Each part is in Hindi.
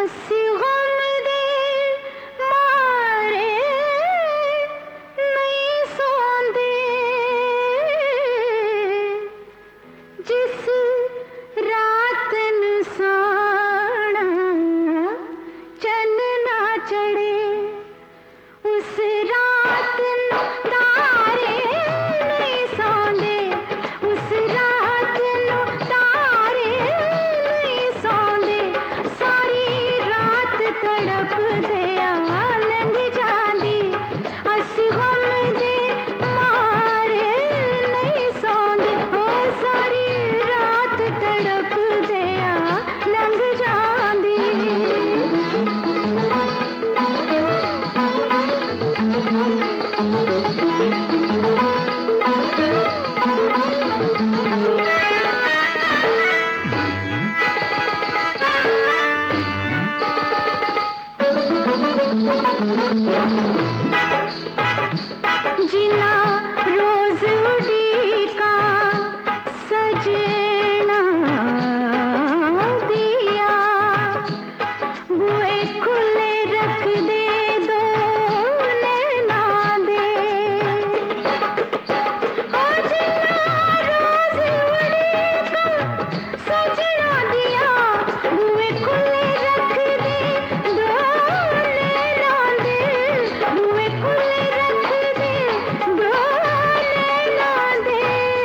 हंसी गम दे मारे नहीं सौंदे, जिस रात नसाना चन ना चढ़े उस रात तारे नहीं सौंदे, उस रात तारे नहीं सौंदे, सारी रात तड़प गया लंघ जांदी, हंसी गम दे मारे नहीं सौंदे, ओ सारी रात तड़प गया लंघ जांदी। जिना रोज उड़ी का सजना दिया, बुए खुले रख दे दो नैना दे, ओ जिना रोज उड़ी का सजना दिया, बुए खुले रख दे दो नैना दे, बुए खुले रख दे दो नैना दे,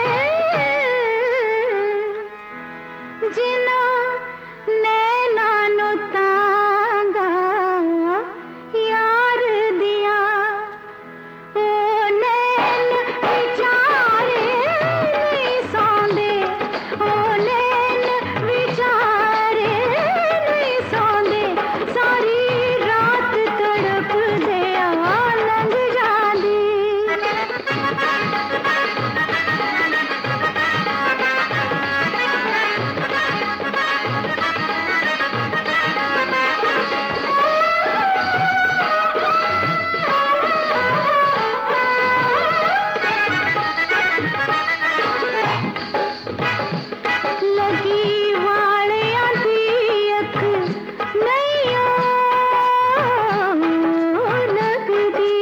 जिना नैना नु तांगा यार दिया, ओ नैन विचारे नहीं सौंदे, ओ नैन विचारे नहीं सौंदे, सारी रात तड़प गया लंघ जांदी। लगी वालियां दी अख नैया लगदी,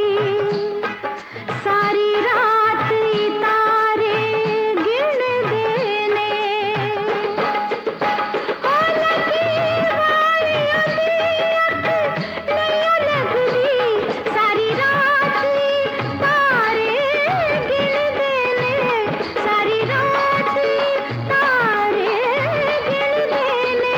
सारी रात ही तारे गिन देने, ओ लगी वालियां दी अख नैया लगदी, सारी रात ही तारे गिन देने, सारी रात ही तारे गिन देने,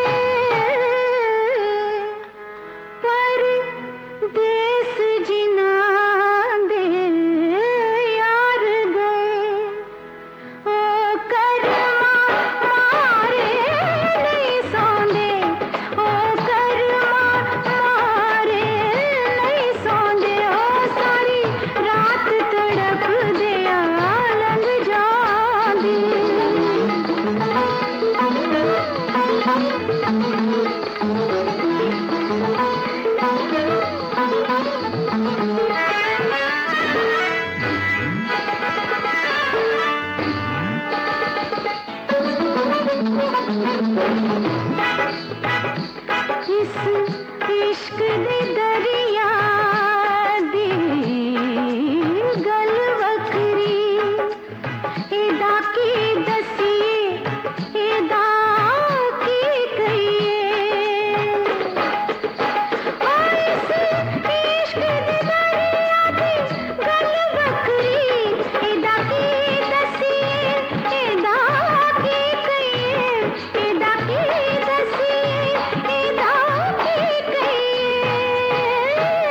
पर देश जिना दे यार गए, ओ करमा मारे नहीं सौंदे, ओ करमा मारे नहीं सौंदे, ओ सारी रात तड़प गया लंघ जांदी। इस इश्क दे दरिया दी गल वखरी, एदा की दसिए एदा की कहिए, ओ इस इश्क दे दरिया दी गल वखरी, एदा की दसिए एदा की कहिए, एदा की दसिए एदा की कहिए,